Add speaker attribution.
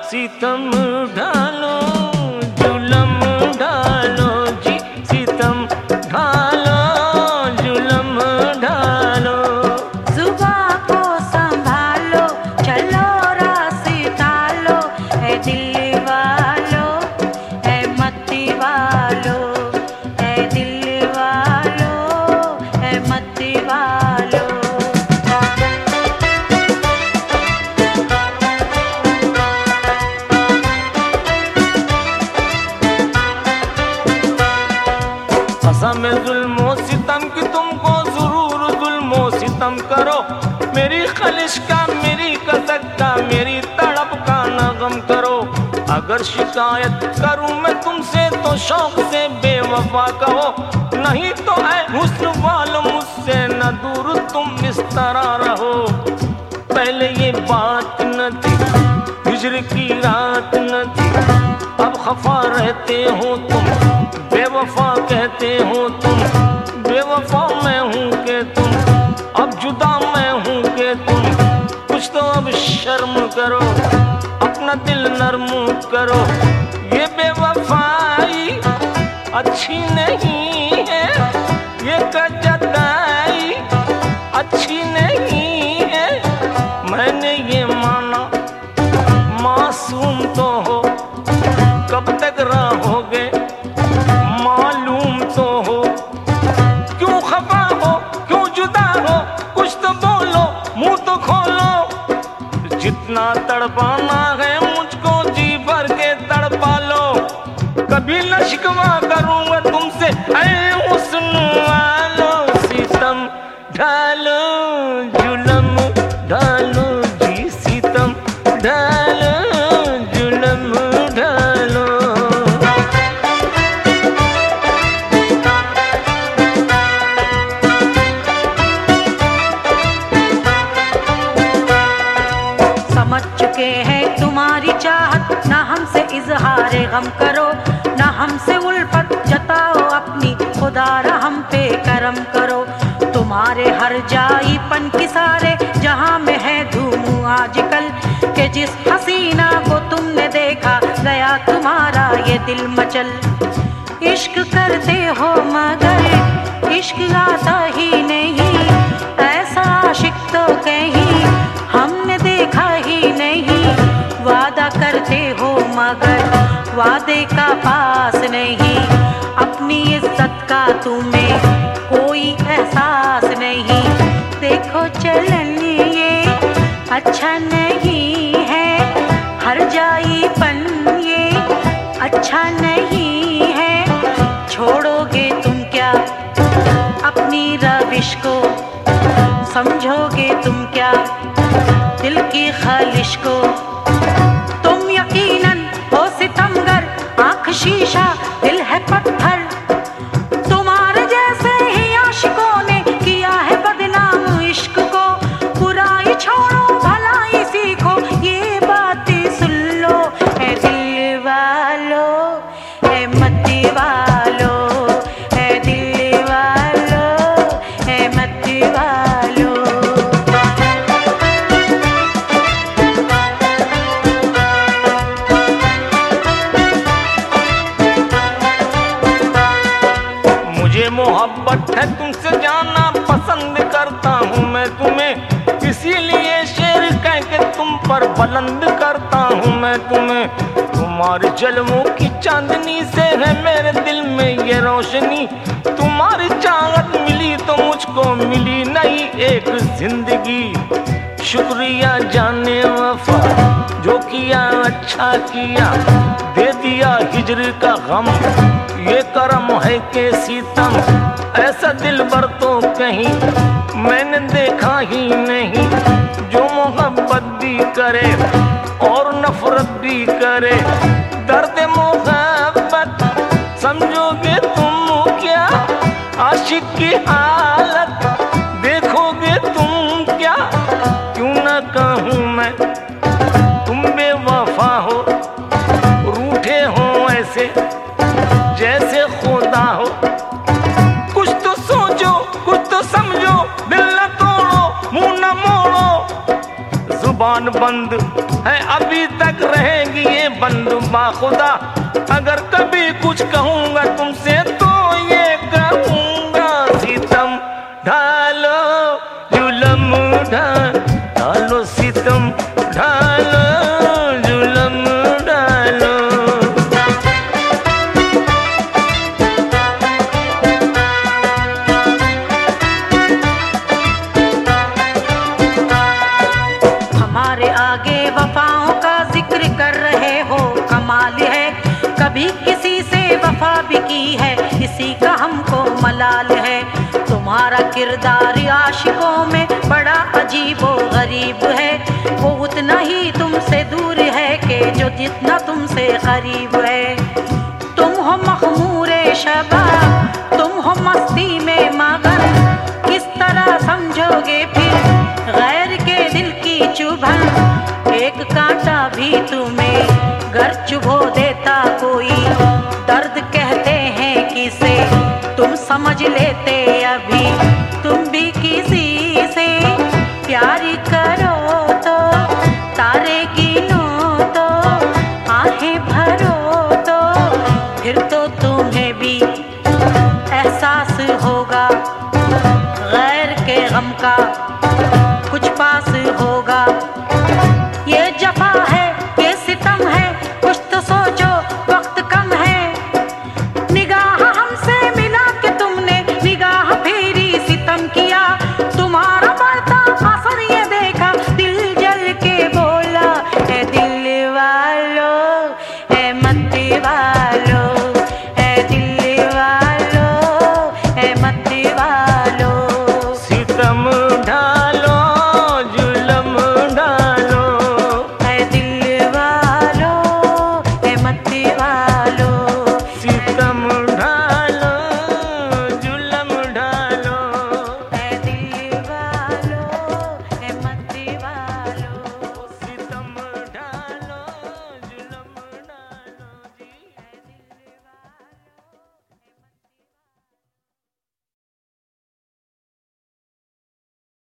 Speaker 1: सितम ढालो जुलम ढालो जी, सितम ढालो जुलम ढालो।
Speaker 2: जुबां को संभालो चलो रास्ता लो, ऐ दिल वालो ऐ मत वालो, ऐ दिल वालो ऐ मत वालो।
Speaker 1: कसम जुल्मो सितम की तुमको जरूर जुल्मो सितम करो, मेरी खलिश का मेरी कसक का मेरी तड़प का न गम करो। अगर शिकायत करूं मैं तुमसे तो शौक से बेवफा कहो, नहीं तो ऐ हुस्न वालों मुझसे न दूर तुम इस तरह रहो। पहले ये बात न थी हिज्र की रात न थी, अब खफा रहते हो तुम बेवफा कहते हो तुम, बेवफा मैं हूँ के तुम अब जुदा मैं हूँ के तुम। कुछ तो अब शर्म करो अपना दिल नरम करो, ये बेवफाई अच्छी नहीं है, ये कजदाई अच्छी नहीं है। मैंने ये माना मासूम तो हो कब तक रहोगे मालूम तो हो, क्यों खफा हो क्यों जुदा हो कुछ तो बोलो मुंह तो खोलो। जितना तड़पाना है मुझको जी भर के तड़पा लो, कभी न शिकवा करूंगा तुमसे ऐ हुस्न वालो। सितम ढालो जुलम ढालो जी, सितम ढालो जुलम ढालो।
Speaker 2: समझ चुके हैं तुम्हारी चाहत, ना हमसे इजहार गम करो, ना हमसे उल्फत जताओ, अपनी खुदारा हम पे करम करो। तुम्हारे हर जाईपन की सारे जहां में है धूम आजकल, के जिस हसीना को तुमने देखा गया तुम्हारा ये दिल मचल। इश्क करते हो मगर इश्क आता ही नहीं, ऐसा आशिक तो कहीं हमने देखा ही नहीं। वादा करते हो मगर वादे का पास नहीं, अपनी इज्जत का तुम्हें कोई एहसास नहीं। देखो चलन ये अच्छा नहीं है, हर जाईपन ये अच्छा नहीं है। छोड़ोगे तुम क्या अपनी रविश को, समझोगे तुम क्या दिल की खालिश को। तुम यकीनन हो सितमगर, आँख शीशा दिल है पत्थर, तुम्हारे जैसे ही आशिकों ने किया है बदनाम इश्क को। बुराई छोड़ो भलाई सीखो, ये बातें सुन लो ऐ दिल वालो ऐ मत वालो, ऐ दिल वालो ऐ मत वालो।
Speaker 1: मोहब्बत है तुमसे जाना पसंद करता हूँ मैं तुम्हें, इसीलिए शेर कह के तुम पर बुलंद करता हूँ मैं तुम्हें। तुम्हारे जलवों की चांदनी से है मेरे दिल में ये रोशनी, तुम्हारी चाहत मिली तो मुझको मिली नहीं एक जिंदगी। शुक्रिया जाने वफा जो किया अच्छा किया, दे दिया हिज्र का गम, ये करम है के सितम। ऐसा दिल भर तो कहीं मैंने देखा ही नहीं, जो मोहब्बत भी करे और नफरत भी करे। दर्द मोहब्बत समझोगे तुम क्या, आशिक की हालत देखोगे तुम क्या। क्यों ना कहूँ मैं तुम बेवफा हो, रूठे हो ऐसे जैसे खुदा हो। कुछ तो सोचो कुछ तो समझो, दिल न तोड़ो मुंह न मोड़ो, जुबान जुबान बंद है, अभी तक रहेगी ये बंद बाखुदा। अगर कभी कुछ कहूँगा तुमसे तो ये कहूँगा, सितम ढालो जुलम ढालो, सितम ढालो जुलम ढालो।
Speaker 2: हमारे आगे वफाओं का जिक्र कर रहे हो, कमाल है। कभी किसी से वफा भी की है, इसी का हमको मलाल है। तुम्हारा किरदार आशिकों में बड़ा अजीब व गरीब है। वो उतना ही तुमसे दूर है कि जो जितना तुमसे करीब है। तुम हो मखमूरे शबाब, तुम हो मस्ती में मगन, किस तरह समझोगे फिर गैर के दिल की चुभन। एक कांटा भी तुम्हें घर चुभो देता कोई, दर्द कहते हैं किसे तुम समझ लेते। अभी तुम भी किसी से प्यार करो तो तारे गिनो तो आहें भरो तो फिर तो तुम्हें भी एहसास होगा गैर के गम का कुछ पास होगा।